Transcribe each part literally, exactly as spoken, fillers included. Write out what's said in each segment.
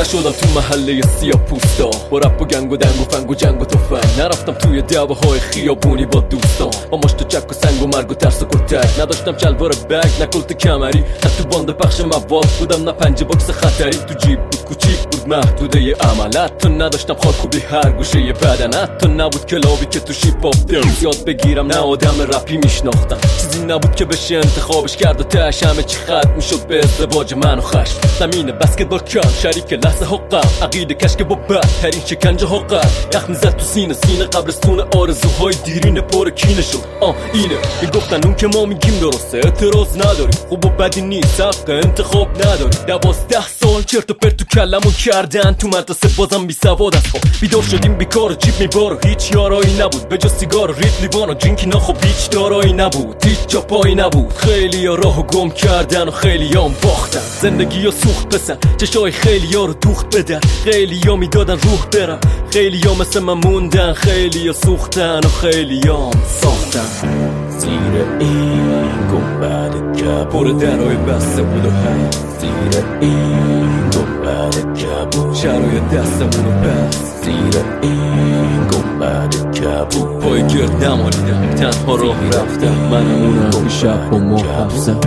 نشدم تو محله سیاه پوستا با رپ و گنگ و دنگ و فنگ و جنگ و تفنگ. نرفتم توی دعواهای خیابونی با دوستان با مشت و چک و سنگ و مرگ و ترس و کتک. نداشتم شلوار بگ نه کلت کمری، نه تو باند پخش مواد بودم نه پنجه باکس خطری. تو جیب بود کوچیک بود محدوده عمل، حتی نداشتم خاکوبی هر گوشه بدن، حتی نبود کلابی که تو شیپ آف درز یاد بگیرم، نه آدم رپی میشناختم. چیزی نبود که بشه انتخابش کرد و تهش همه چی ختم میشد به ازدواج من و خشم. زمین بسکتبال کم شریک لحظه حقم، عقیده کشک با بدترین شکنجه حقم. یخ میزد تو سینه سینه قبرستون آرزوهای دیرین پر کینه شد. آه اینه میگفتن اون که ما میگیم درسته، اعتراض نداری، خوب و بدی نیست، حق انتخاب نداری. دوازده سال چرت و پرت تو کلمون کردن تو مدرسه، بازم بی سواد از خواب بیدار شدیم بیکار و جیب میبار. هیچ یارایی نبود به جز سیگار و ریت لیوان و جینکی، نه خب هیچ دارایی نبود، هیچ جا پایی نبود. خیلی ها راهو گم کردن و خیلی ها باختن، زندگی ها سوخت بسن، چشای خیلی ها رو دوخت بدن. خیلی ها میدادن روح برم، خیلی ها مثل من موندن، خیلی ها سوختن و خیلی ها ساختن. زیر این گنبد کبود درهای بسته بود و هم زیر این گنبد کبود شرای دستمونو بست. زیر این گنبد کبود پای گرد نمالیدم، تنها راه رفتم، منم اونم شب و محفظم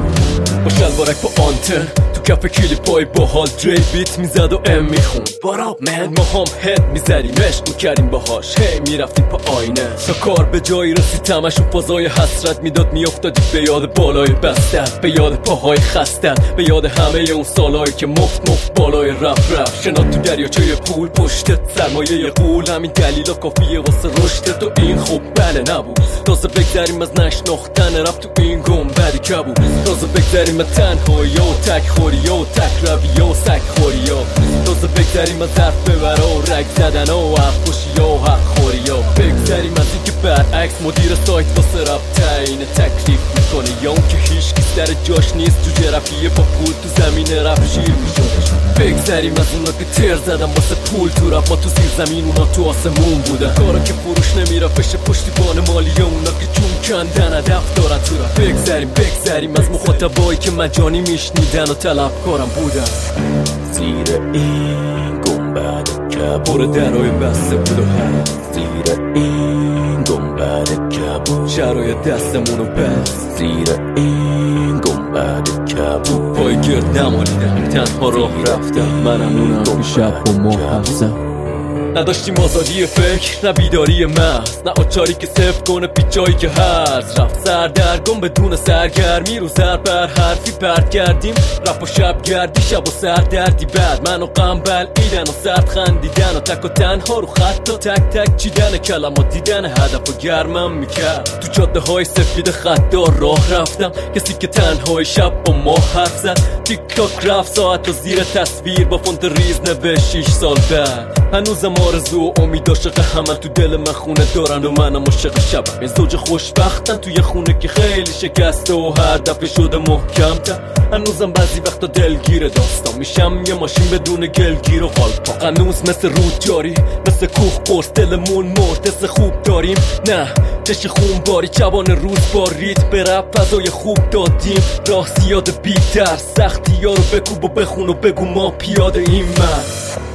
با شلوارک با آنتن تو کف کلی پای با حال دری بیت میزد و ام میخون باراب من. ما هم هد میزدیم عشق میکردیم باهاش، هی میرفتیم پا آینه تا کار به جایی رسید تمشون فضای حسرت میداد. میافتادیم به یاد بالای بستن، به یاد پاهای خستن، به یاد همه اون سالایی که مفت مفت بالای رفت رفت. شنا تو دریاچه پول پشتت سرمایه قول، همین دلیلا کافیه واسه رشدت و این خوب بله نبود. تازه بگذریم از نشناختن رفت تو این گنبدی کبود، تازه بگذریم از تنهایی و تک خوری و تک روی و سک خوری ها، تازه بگذریم از حرف ببره و رگ زدن و حق خوشی و حق خوری ها. بگذریم از این که برعکس مدیر سایت واسه رب تعیین تکلیف میکنه، یا اون که هیچ کس در جاش نیست تو جرفیه با پول تو زمین رپ شیر میشونه. بگذریم از اونا که تر زدن واسه پول تو رپ، ما تو زیر زمین اونا تو آسمون بودن. کارا که فروش نمیره پشه پشتیبان مالی اونا که جون کندن هدف دارن تو رپ. بگذریم بگذریم از مخاطبایی که مجانی میشنیدن و طلبکارم بودن. زیر این گنبد کبود درهای بسته بود و هم زیر این گنبد کبود شرای دستمونو بست. زیر این گنبد کبود پای گرد نمالیدم، تنها راه رفتم، منم اونم شب و محفظم. نداشتیم آزادی فکر نه بیداری محض، نه آچاری که صفر کنه پیچایی که هست. رفت سردرگم بدون سرگرمی، رو زر بر حرفی پرد کردیم رپ و شب گردی، شب و سردردی بعد من و غم بلعیدن و سرد خندیدن و تک و تنها رو خطا تک تک چیدن کلمات دیدن هدف و گرمم میکرد. تو جاده های سفید خطدار راه رفتم، کسی که تنهای شب با ما حرف زد. تیک تاک رفت ساعت و زیر تصویر با فونت ریز نوشت شیش سال بعد. هنوزم آرزو و امید عاشق همن تو دل من خونه دارن و منم عاشق شبم. این زوج خوشبختن توی خونه که خیلی شکسته و هر دفعه شده محکم تر. هنوزم بعضی وقتا دلگیر داستان میشم، یه ماشین بدون گلگیر و قالپا. هنوز مثل رود جاری مثل کوه قرص دلمون مرد، حس خوب داریم نه چش خون باری. جوان روز با ریت به رپ فضای خوب دادیم، راه زیاد بی درس سختی ها رو بکوب و بخون و بگو ما پیاده این من.